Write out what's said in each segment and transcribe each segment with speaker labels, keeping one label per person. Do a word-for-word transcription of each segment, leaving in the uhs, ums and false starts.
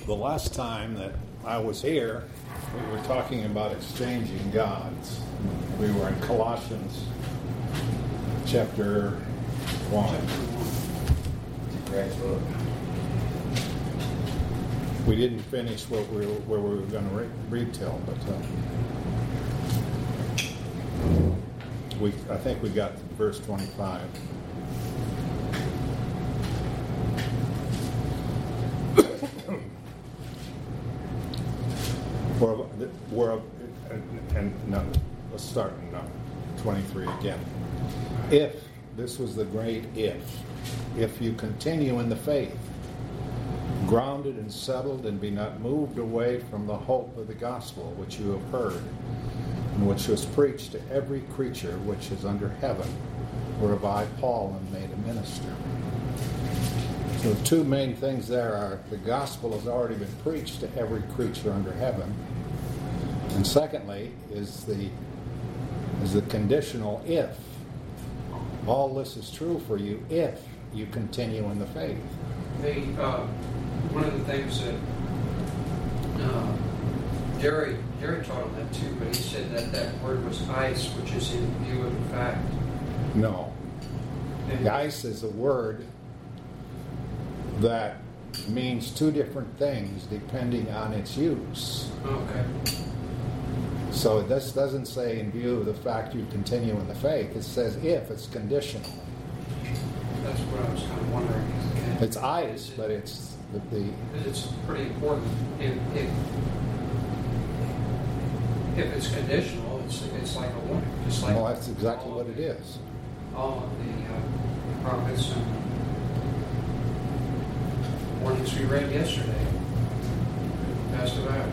Speaker 1: the last time that I was here, we were talking about exchanging gods. We were in Colossians chapter one. We didn't finish what we were, where we were going to re- read till, but uh, we I think we got to verse twenty-five. We're, we're, and, and no, let's start in no, twenty-three again. If, this was the great if, if you continue in the faith, grounded and settled, and be not moved away from the hope of the gospel which you have heard, and which was preached to every creature which is under heaven, whereof I, Paul, am made a minister. So the two main things there are the gospel has already been preached to every creature under heaven. And secondly is the is the conditional if. All this is true for you if you continue in the faith.
Speaker 2: They, uh, one of the things that uh, Jerry, Jerry taught on that too, but he said that that word was ice, which is in view of the fact.
Speaker 1: No.
Speaker 2: And
Speaker 1: Ice is a word that means two different things depending on its use.
Speaker 2: Okay.
Speaker 1: So this doesn't say in view of the fact you continue in the faith. It says if, it's conditional.
Speaker 2: That's what I was kind of wondering. Can,
Speaker 1: It's ice,
Speaker 2: it, but
Speaker 1: it's the, the
Speaker 2: it's pretty important. If, if, if it's conditional, it's it's like a warning. Just like
Speaker 1: well, that's exactly
Speaker 2: all
Speaker 1: what
Speaker 2: of
Speaker 1: it
Speaker 2: the,
Speaker 1: is.
Speaker 2: All of the uh, prophets and warnings we read yesterday. Passed it out.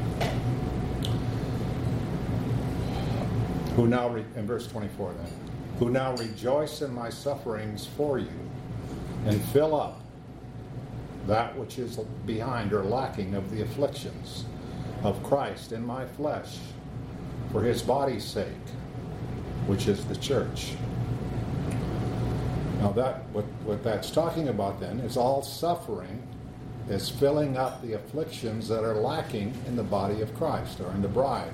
Speaker 1: Who now, re- in verse twenty-four then, who now rejoice in my sufferings for you, and fill up that which is behind or lacking of the afflictions of Christ in my flesh, for his body's sake, which is the church. Now that what, what that's talking about then is all suffering is filling up the afflictions that are lacking in the body of Christ or in the bride.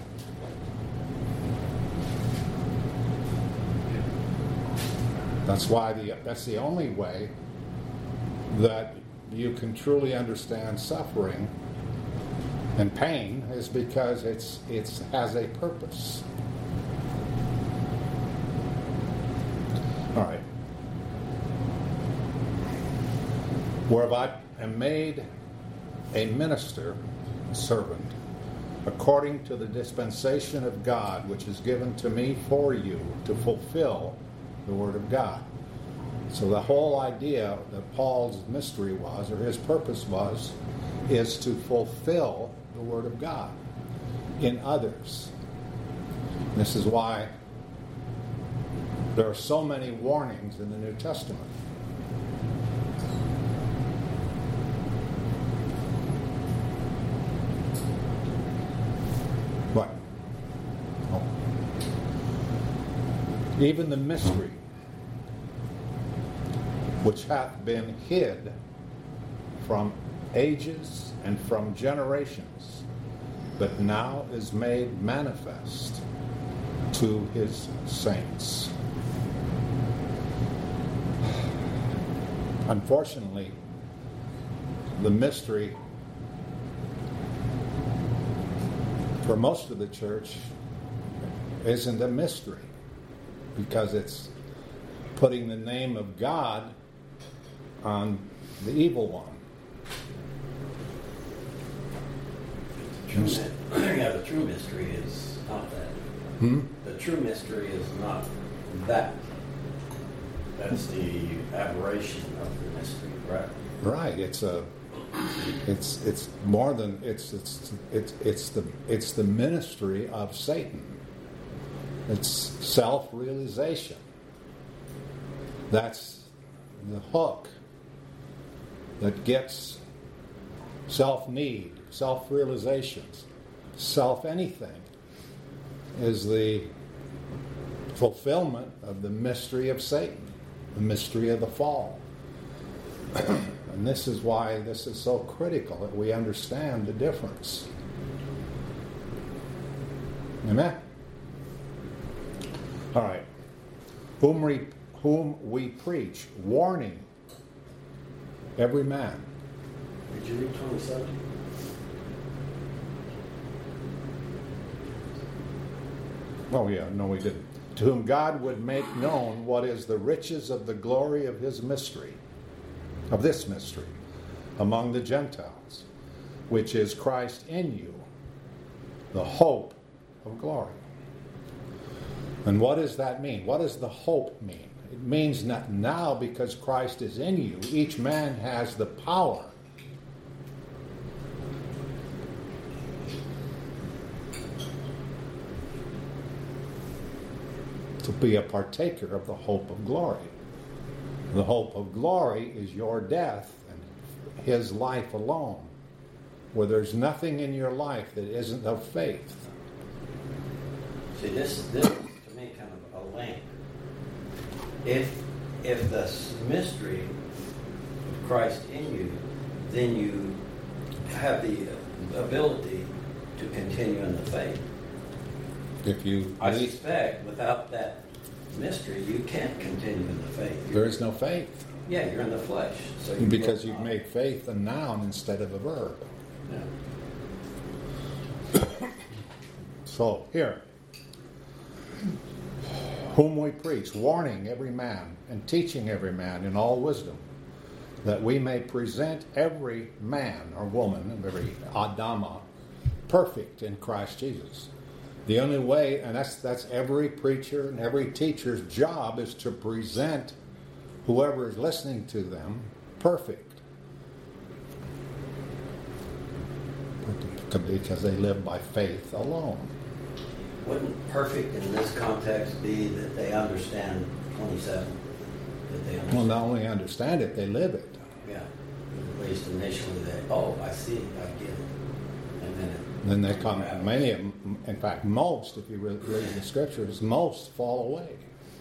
Speaker 1: That's why the that's the only way that you can truly understand suffering and pain is because it's it's has a purpose. All right. Whereof I am made a minister, a servant, according to the dispensation of God, which is given to me for you to fulfill the Word of God. So the whole idea that Paul's mystery was, or his purpose was, is to fulfill the Word of God in others. This is why there are so many warnings in the New Testament. What? Oh. Even the mystery which hath been hid from ages and from generations, but now is made manifest to his saints. Unfortunately, the mystery for most of the church isn't a mystery, because it's putting the name of God on the evil one.
Speaker 3: True, yeah, the true mystery is not that.
Speaker 1: Hmm?
Speaker 3: The true mystery is not that. That's the aberration of the mystery, right?
Speaker 1: Right. It's a. It's it's more than it's it's it's it's the it's the ministry of Satan. It's self-realization. That's the hook that gets self-need, self-realizations, self-anything, is the fulfillment of the mystery of Satan, the mystery of the fall. And And this is why this is so critical, that we understand the difference. Amen? All right. Whom we, whom we preach, warning every man.
Speaker 3: Did you read twenty-seven?
Speaker 1: Oh, yeah, no, we didn't. To whom God would make known what is the riches of the glory of his mystery, of this mystery, among the Gentiles, which is Christ in you, the hope of glory. And what does that mean? What does the hope mean? It means that now, because Christ is in you, each man has the power to be a partaker of the hope of glory. The hope of glory is your death and his life alone, where there's nothing in your life that isn't of faith.
Speaker 3: See, this, this is to me kind of a link. If, if the mystery of Christ in you, then you have the ability to continue in the faith.
Speaker 1: If you,
Speaker 3: I suspect without that mystery, you can't continue in the faith. You're,
Speaker 1: there is no faith.
Speaker 3: Yeah, you're in the flesh. So you
Speaker 1: because you've made faith a noun instead of a verb.
Speaker 3: Yeah.
Speaker 1: So, here. Whom we preach, warning every man and teaching every man in all wisdom, that we may present every man or woman, every Adama, perfect in Christ Jesus. The only way, and that's that's every preacher and every teacher's job, is to present whoever is listening to them perfect. Because they live by faith alone.
Speaker 3: Wouldn't perfect in this context be that they understand twenty-seven? That they understand?
Speaker 1: Well, not only understand it, they live it.
Speaker 3: Yeah. At least initially they, oh, I see, I get it. And then it
Speaker 1: Then they come, many of them, in fact, most, if you read the scriptures, most fall away.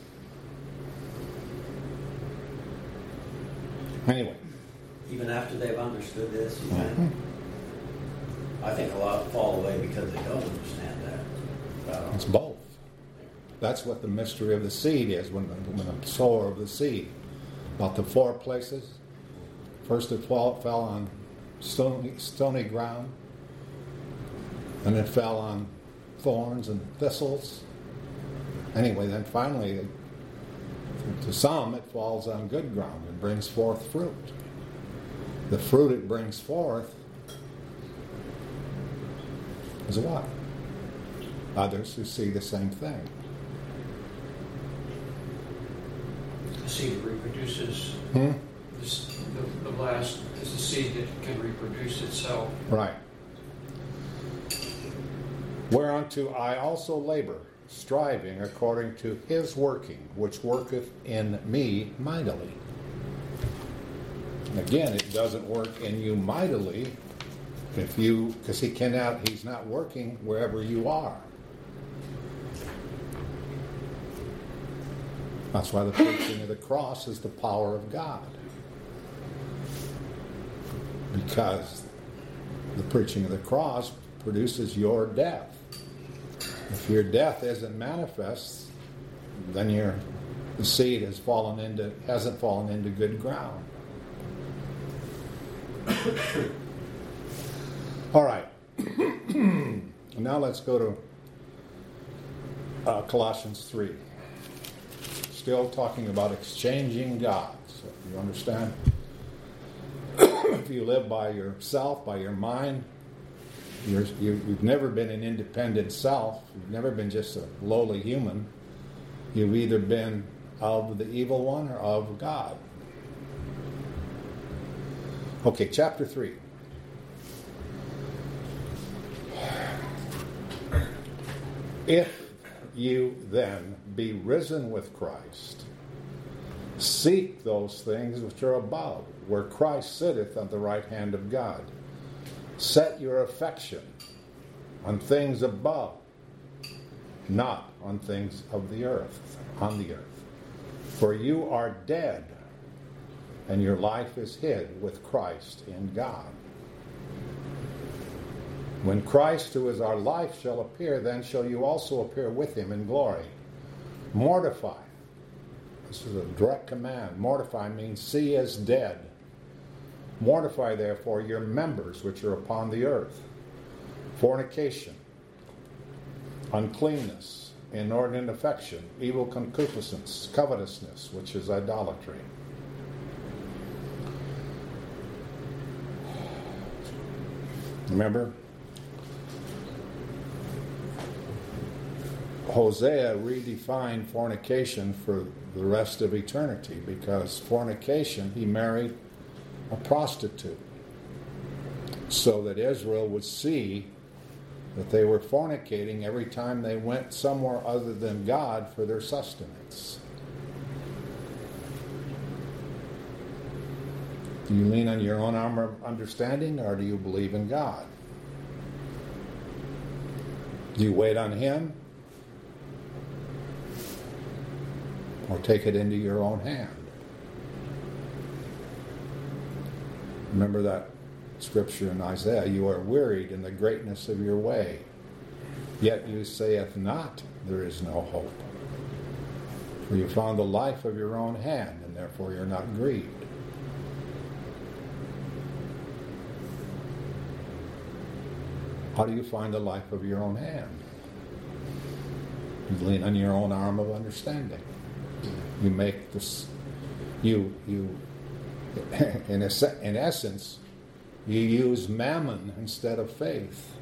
Speaker 1: Anyway.
Speaker 3: Even after they've understood this, you
Speaker 1: Mm-hmm.
Speaker 3: think? I think a lot fall away because they don't understand that. Uh,
Speaker 1: It's both. That's what the mystery of the seed is, when the, when the sower of the seed. About the four places. First it fall, fell on stony, stony ground. And it fell on thorns and thistles. Anyway, then finally, to some, it falls on good ground and brings forth fruit. The fruit it brings forth is what? Others who see the same thing.
Speaker 2: The seed reproduces.
Speaker 1: Hmm?
Speaker 2: This, the, the blast is a seed that can reproduce itself.
Speaker 1: Right. Whereunto I also labor, striving according to his working, which worketh in me mightily. And again, it doesn't work in you mightily if you, because he cannot, he's not working wherever you are. That's why the preaching of the cross is the power of God. Because the preaching of the cross produces your death. If your death isn't manifest, then your the seed has fallen into hasn't fallen into good ground. All right. Now let's go to uh, Colossians three. Still talking about exchanging gods. You understand? If you live by yourself, by your mind, You're, you, you've never been an independent self. You've never been just a lowly human. You've either been of the evil one or of God. Okay, chapter three. If you then be risen with Christ, seek those things which are above, where Christ sitteth on the right hand of God. Set your affection on things above, not on things of the earth, on the earth. For you are dead, and your life is hid with Christ in God. When Christ, who is our life, shall appear, then shall you also appear with him in glory. Mortify. This is a direct command. Mortify means see as dead. Mortify, therefore, your members which are upon the earth: fornication, uncleanness, inordinate affection, evil concupiscence, covetousness, which is idolatry. Remember, Hosea redefined fornication for the rest of eternity, because fornication, he married a prostitute, so that Israel would see that they were fornicating every time they went somewhere other than God for their sustenance. Do you lean on your own armor of understanding, or do you believe in God? Do you wait on him, or take it into your own hand? Remember that scripture in Isaiah: you are wearied in the greatness of your way, yet you saith not, there is no hope. For you found the life of your own hand, and therefore you're not grieved. How do you find the life of your own hand? You lean on your own arm of understanding. You make this, you, you, in, a, in essence, you use mammon instead of faith.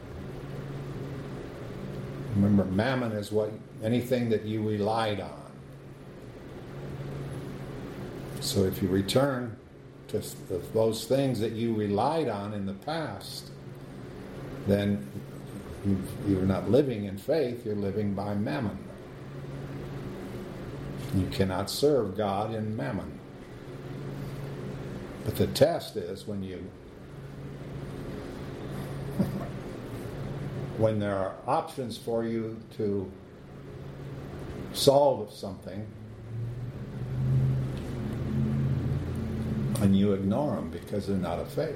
Speaker 1: Remember, mammon is what anything that you relied on. So if you return to those things that you relied on in the past, then you're not living in faith, you're living by mammon. You cannot serve God in mammon. But the test is when you when there are options for you to solve something and you ignore them because they're not of faith.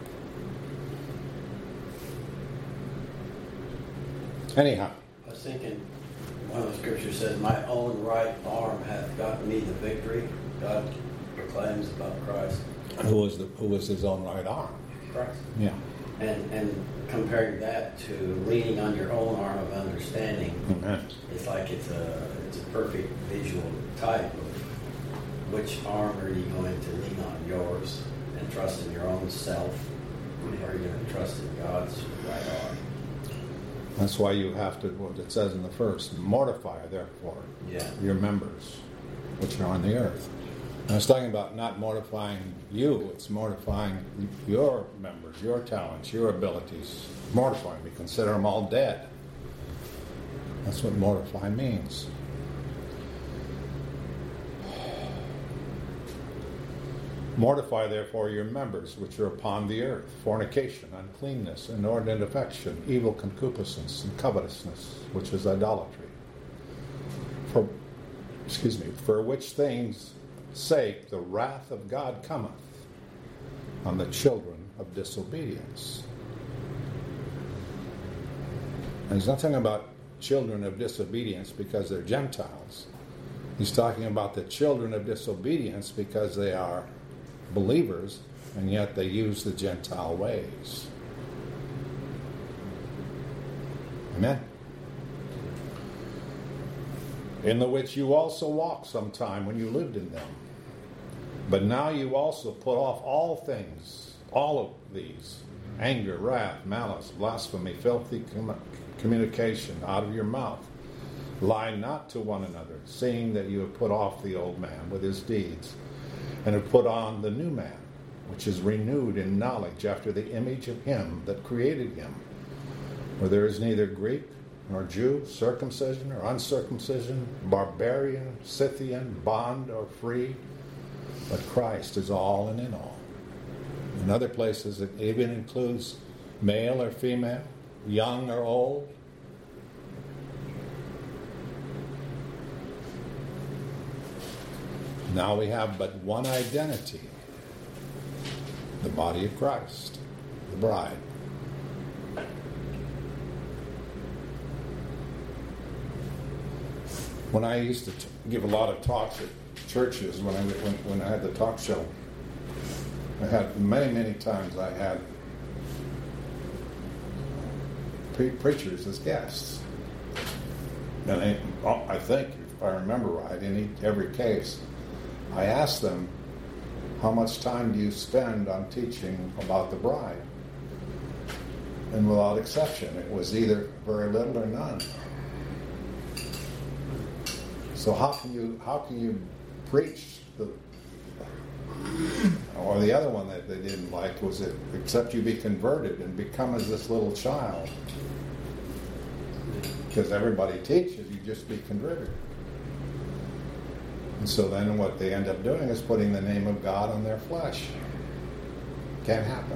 Speaker 1: Anyhow.
Speaker 3: I was thinking, one of the scriptures says, my own right arm hath gotten me the victory. God proclaims about Christ.
Speaker 1: Who was the who was his own right arm?
Speaker 3: Christ.
Speaker 1: Yeah.
Speaker 3: And and comparing that to leaning on your own arm of understanding,
Speaker 1: Amen.
Speaker 3: It's like it's a it's a perfect visual type of which arm are you going to lean on, yours, and trust in your own self, or are you going to trust in God's right arm?
Speaker 1: That's why you have to, what it says in the first, mortify, therefore,
Speaker 3: yeah.
Speaker 1: your members, which are on the earth. And it's talking about not mortifying you, it's mortifying your members, your talents, your abilities. Mortifying, we consider them all dead. That's what mortify means. Mortify, therefore, your members which are upon the earth: fornication, uncleanness, inordinate affection, evil concupiscence, and covetousness, which is idolatry. For, excuse me, for which things' sake the wrath of God cometh on the children of disobedience. And he's not talking about children of disobedience because they're Gentiles. He's talking about the children of disobedience because they are believers, and yet they use the Gentile ways. Amen. In the which you also walked sometime when you lived in them. But now you also put off all things, all of these: anger, wrath, malice, blasphemy, filthy com- communication out of your mouth. Lie not to one another, seeing that you have put off the old man with his deeds, and have put on the new man, which is renewed in knowledge after the image of him that created him. For there is neither Greek nor Jew, circumcision or uncircumcision, barbarian, Scythian, bond or free, but Christ is all and in all. In other places it even includes male or female, young or old. Now we have but one identity, the body of Christ, the bride. When I used to t- give a lot of talks at churches, when I when, when I had the talk show, I had many many times I had pre- preachers as guests, and I, I think if I remember right, in each, every case, I asked them, "How much time do you spend on teaching about the bride?" And without exception, it was either very little or none. So how can you how can you preach the or the other one that they didn't like was it except you be converted and become as this little child, because everybody teaches you just be converted. And so then what they end up doing is putting the name of God on their flesh. Can't happen.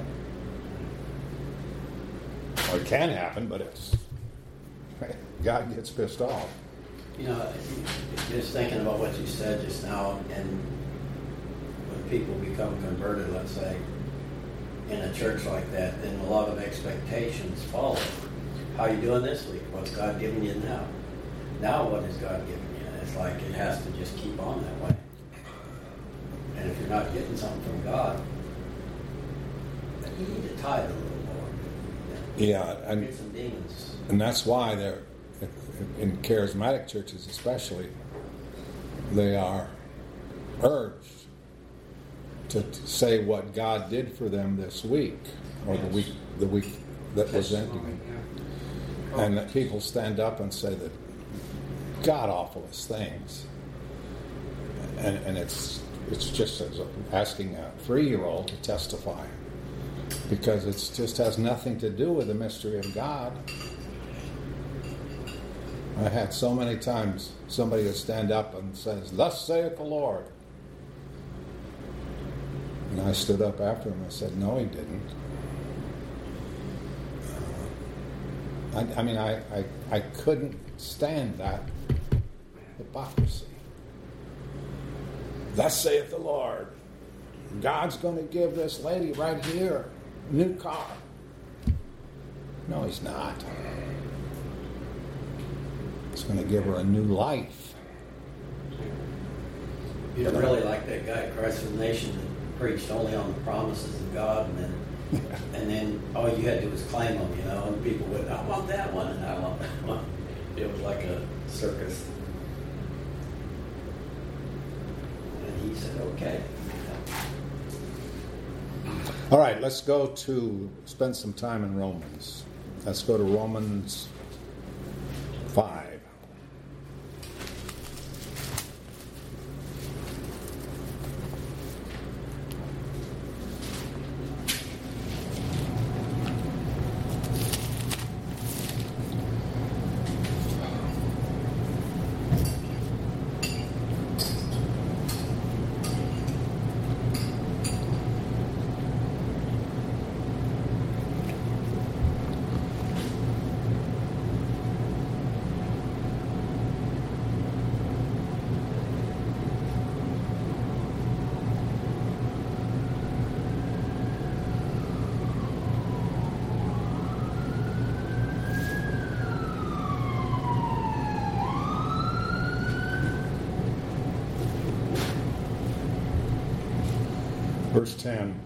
Speaker 1: Or it can happen, but it's God gets pissed off.
Speaker 3: You know, just thinking about what you said just now, and when people become converted, let's say, in a church like that, then a lot of expectations follow. How are you doing this week? What's God giving you now? Now what is God giving you? And it's like it has to just keep on that way. And if you're not getting something from God, then you need to tithe a little more.
Speaker 1: Yeah, and
Speaker 3: get some demons.
Speaker 1: And that's why they're in charismatic churches especially, they are urged to, to say what God did for them this week or yes. the week the week that was ending. Yeah. And that people stand up and say the god awfulest things. And and it's it's just as asking a three-year-old to testify, because it just has nothing to do with the mystery of God. I had so many times somebody would stand up and says, "Thus saith the Lord." And I stood up after him and said, "No, he didn't." Uh, I, I mean, I, I, I couldn't stand that hypocrisy. "Thus saith the Lord. God's going to give this lady right here a new car." No, he's not. It's going to give her a new life.
Speaker 3: You're really like that guy, Christ for the Nation, that preached only on the promises of God, and then yeah. and then all you had to do was claim them, you know, and people would, "I want that one, and I want that one." It was like a circus. And he said, "Okay."
Speaker 1: All right, let's go to spend some time in Romans. Let's go to Romans five. Verse ten,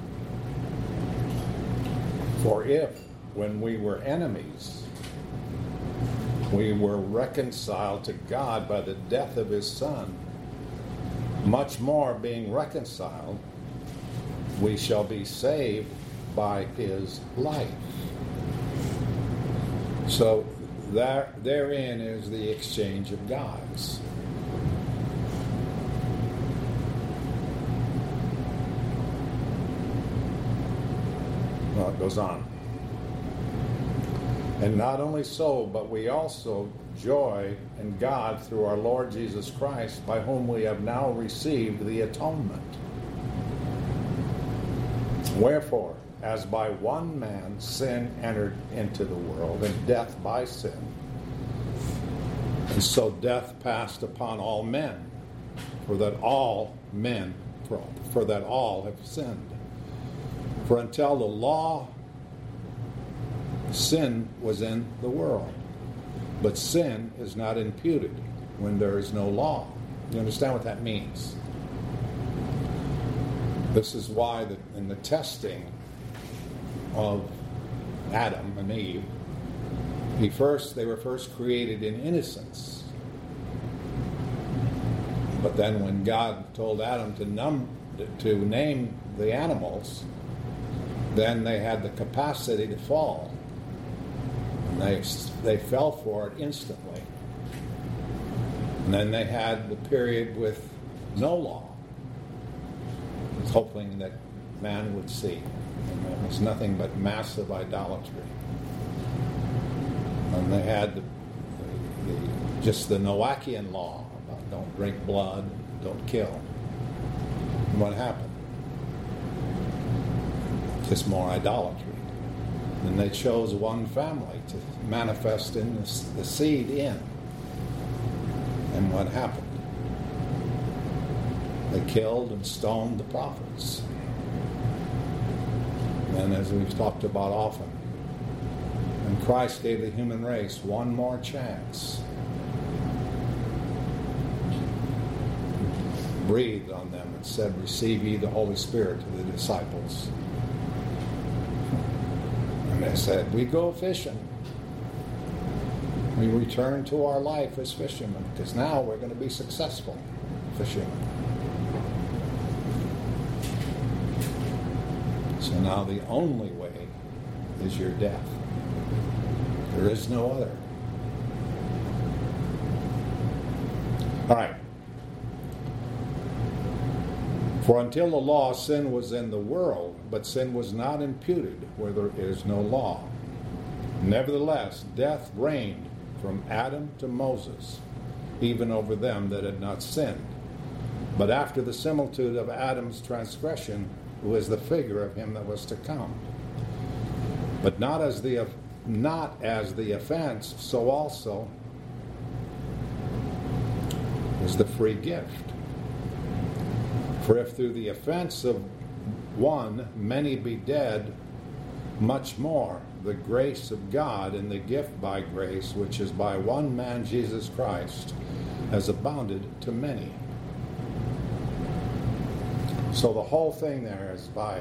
Speaker 1: "For if, when we were enemies, we were reconciled to God by the death of his Son, much more being reconciled, we shall be saved by his life." So there, therein is the exchange of gods. Well, it goes on. "And not only so, but we also joy in God through our Lord Jesus Christ, by whom we have now received the atonement. Wherefore, as by one man sin entered into the world, and death by sin, and so death passed upon all men, for that all men, for, for that all have sinned. For until the law, sin was in the world. But sin is not imputed when there is no law. You understand what that means? This is why the, in the testing of Adam and Eve, he first they were first created in innocence. But then when God told Adam to, num, to name the animals, then they had the capacity to fall. And they, they fell for it instantly. And then they had the period with no law, hoping that man would see. And it was nothing but massive idolatry. And they had the, the, the, just the Noachian law about don't drink blood, don't kill. And what happened? Just more idolatry. And they chose one family to manifest in the, the seed in. And what happened? They killed and stoned the prophets. And as we've talked about often, and Christ gave the human race one more chance. Breathed on them and said, receive ye the Holy Spirit to the disciples. And they said, we go fishing. We return to our life as fishermen, because now we're going to be successful fishermen. So now the only way is your death. There is no other. All right. For until the law, sin was in the world, but sin was not imputed where there is no law. Nevertheless, death reigned from Adam to Moses, even over them that had not sinned. But after the similitude of Adam's transgression was the figure of him that was to come. But not as the not as the offense, so also is the free gift. For if through the offense of one many be dead, much more the grace of God and the gift by grace, which is by one man Jesus Christ, has abounded to many. So the whole thing there is by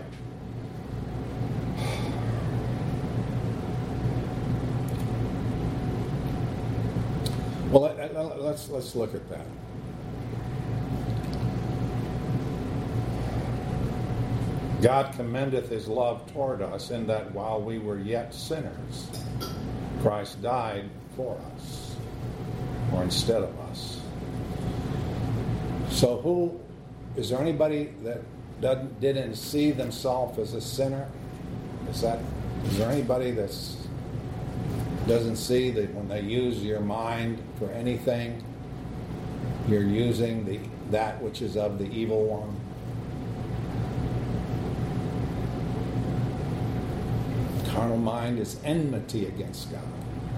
Speaker 1: well, let, let, let's let's look at that. God commendeth his love toward us in that while we were yet sinners, Christ died for us, or instead of us. So who, is there anybody that doesn't, didn't see themselves as a sinner? Is that, is there anybody that doesn't see that when they use your mind for anything, you're using the that which is of the evil one? Carnal mind is enmity against God.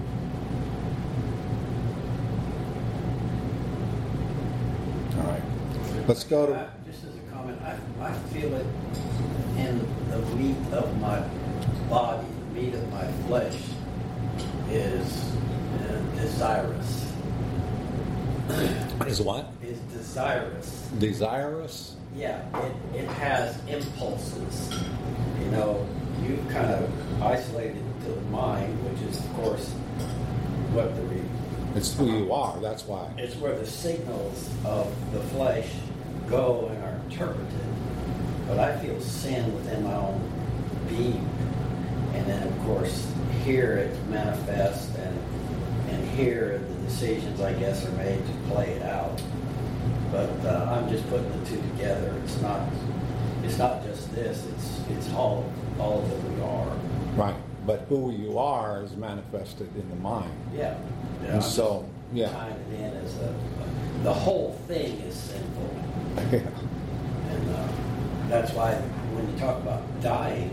Speaker 1: All right. Let's go to...
Speaker 3: I, just as a comment, I, I feel it in the meat of my body, the meat of my flesh is uh, desirous.
Speaker 1: Is what?
Speaker 3: Is desirous.
Speaker 1: Desirous?
Speaker 3: Yeah, it, it has impulses. You know, you kind of isolated to the mind, which is, of course, what the re-
Speaker 1: It's who you are, that's why.
Speaker 3: it's where the signals of the flesh go and are interpreted. But I feel sin within my own being. And then, of course, here it's manifest, and and here the decisions, I guess, are made to play it out. But uh, I'm just putting the two together. It's not it's not just this. It's it's all all that we are.
Speaker 1: Right. But who you are is manifested in the mind.
Speaker 3: Yeah. yeah
Speaker 1: And
Speaker 3: I'm
Speaker 1: so, yeah.
Speaker 3: tying it in as a, the whole thing is sinful.
Speaker 1: Yeah.
Speaker 3: And uh, that's why when you talk about dying,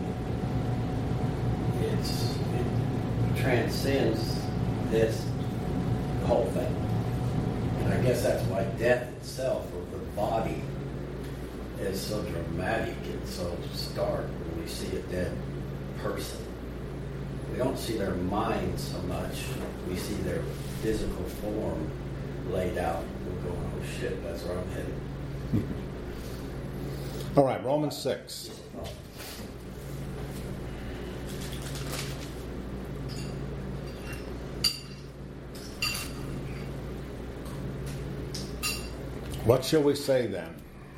Speaker 3: it's it transcends this whole thing. And I guess that's why death itself, or the body is so dramatic and so stark when we see a dead person. We don't see their mind so much. We see their physical form laid out. We're going, oh shit, that's where I'm headed.
Speaker 1: All right, Romans six. What shall we say then?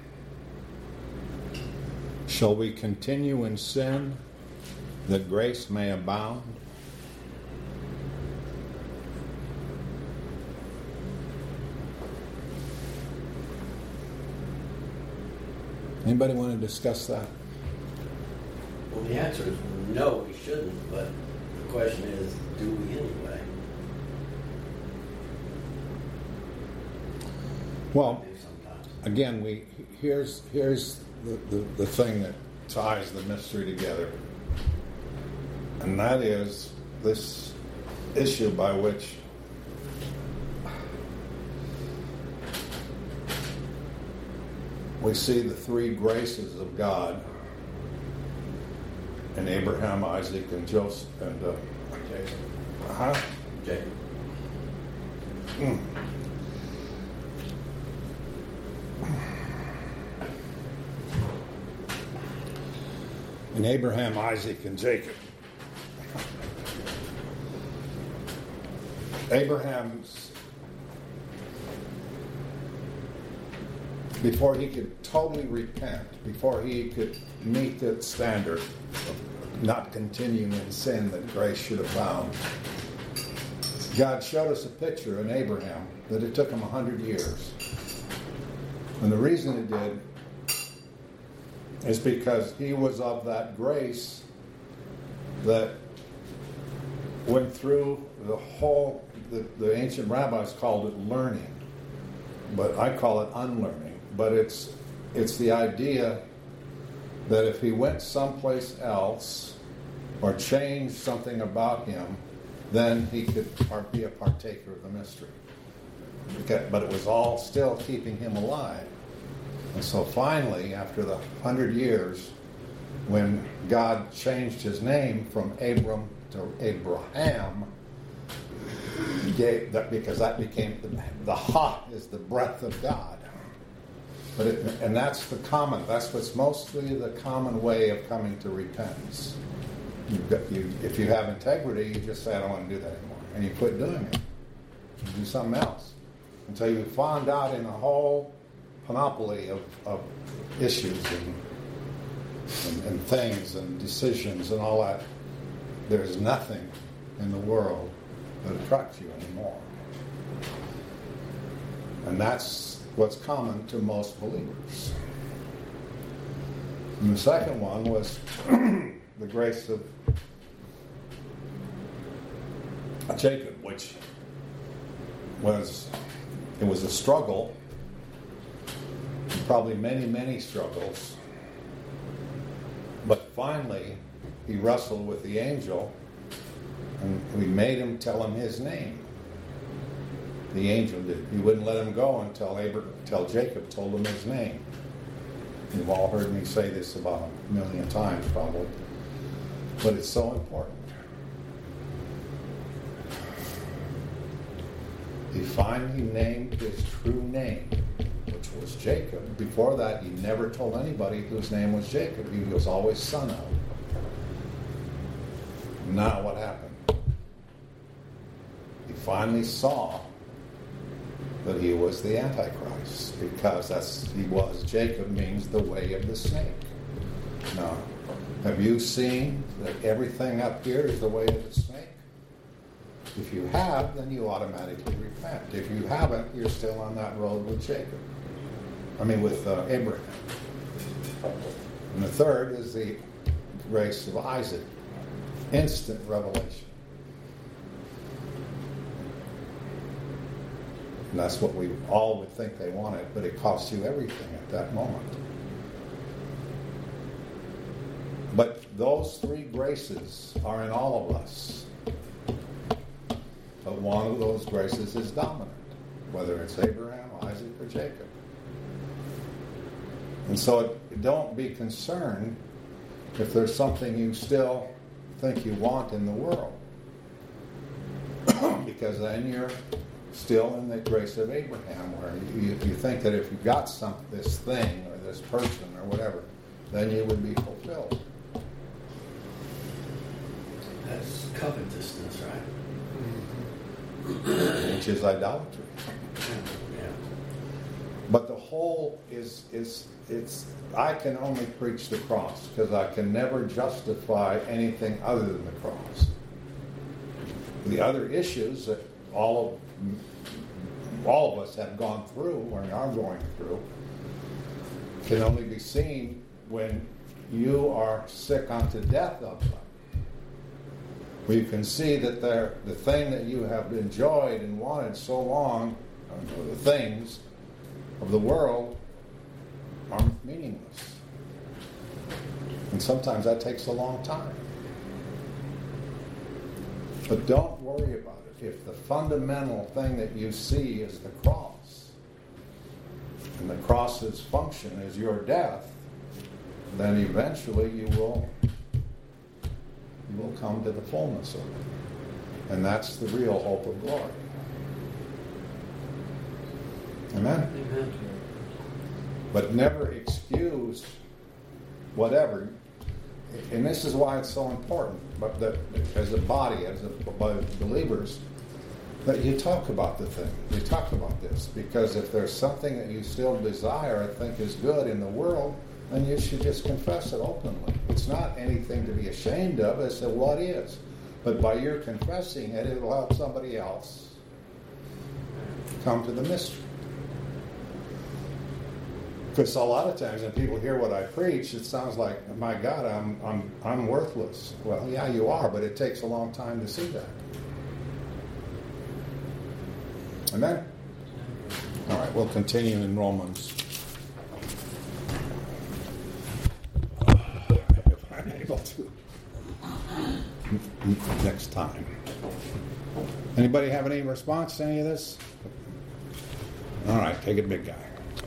Speaker 1: Shall we continue in sin that grace may abound? Anybody want to discuss that?
Speaker 3: Well, the answer is no, we shouldn't, but the question is, do we anyway?
Speaker 1: Well, again, we here's here's the, the, the thing that ties the mystery together. And that is this issue by which we see the three graces of God in Abraham, Isaac, and Joseph, and uh,
Speaker 3: Jacob.
Speaker 1: huh?
Speaker 3: Jacob.
Speaker 1: Mm. In Abraham, Isaac, and Jacob. Abraham's, before he could totally repent, before he could meet the standard of not continuing in sin that grace should abound, God showed us a picture in Abraham that it took him a hundred years. And the reason it did is because he was of that grace that went through the whole, the, the ancient rabbis called it learning, but I call it unlearning. But it's it's the idea that if he went someplace else or changed something about him, then he could be a partaker of the mystery. Okay, but it was all still keeping him alive. And so finally, after the hundred years, when God changed his name from Abram to Abraham, he gave that, because that became the, the ha is the breath of God. But it, and that's the common. That's what's mostly the common way of coming to repentance. You've got, you, if you have integrity, you just say, I don't want to do that anymore, and you quit doing it. You do something else until you find out in a whole panoply of, of issues and, and, and things and decisions and all that. There's nothing in the world that attracts you anymore. And that's what's common to most believers. And the second one was the grace of Jacob, which was, it was a struggle, probably many, many struggles. But finally, he wrestled with the angel, and we made him tell him his name. The angel did. He wouldn't let him go until Abraham, until Jacob told him his name. You've all heard me say this about a million times, probably. But it's so important. He finally named his true name, which was Jacob. Before that, he never told anybody whose name was Jacob. He was always son of. Now what happened? He finally saw that he was the Antichrist, because that's he was. Jacob means the way of the snake. Now, have you seen that everything up here is the way of the snake? If you have, then you automatically repent. If you haven't, you're still on that road with Jacob. I mean, with uh, Abraham. And the third is the grace of Isaac. Instant revelation. And that's what we all would think they wanted, but it costs you everything at that moment. But those three graces are in all of us. But one of those graces is dominant, whether it's Abraham, Isaac, or Jacob. And so it, don't be concerned if there's something you still think you want in the world. Because then you're still in the grace of Abraham, where you, you think that if you got some this thing or this person or whatever, then you would be fulfilled.
Speaker 3: That's covetousness, right?
Speaker 1: Which is idolatry.
Speaker 3: Yeah.
Speaker 1: But the whole is is it's I can only preach the cross because I can never justify anything other than the cross. The other issues that all of all of us have gone through or are going through can only be seen when you are sick unto death of them. Where you can see that the thing that you have enjoyed and wanted so long, or the things of the world, are meaningless. And sometimes that takes a long time. But don't worry about it. If the fundamental thing that you see is the cross, and the cross's function is your death, then eventually you will you will come to the fullness of it. And that's the real hope of glory. Amen?
Speaker 2: Amen.
Speaker 1: But never excuse whatever. And this is why it's so important, but that as a body, as a, by believers, that you talk about the thing. You talk about this. Because if there's something that you still desire or think is good in the world, then you should just confess it openly. It's not anything to be ashamed of as to what is. But by your confessing it, it will help somebody else come to the mystery. Because a lot of times when people hear what I preach, it sounds like, my God, I'm I'm I'm worthless. Well, yeah, you are, but it takes a long time to see that. Amen? All right, we'll continue in Romans. If I'm able to. Next time. Anybody have any response to any of this? All right, take it, big guy.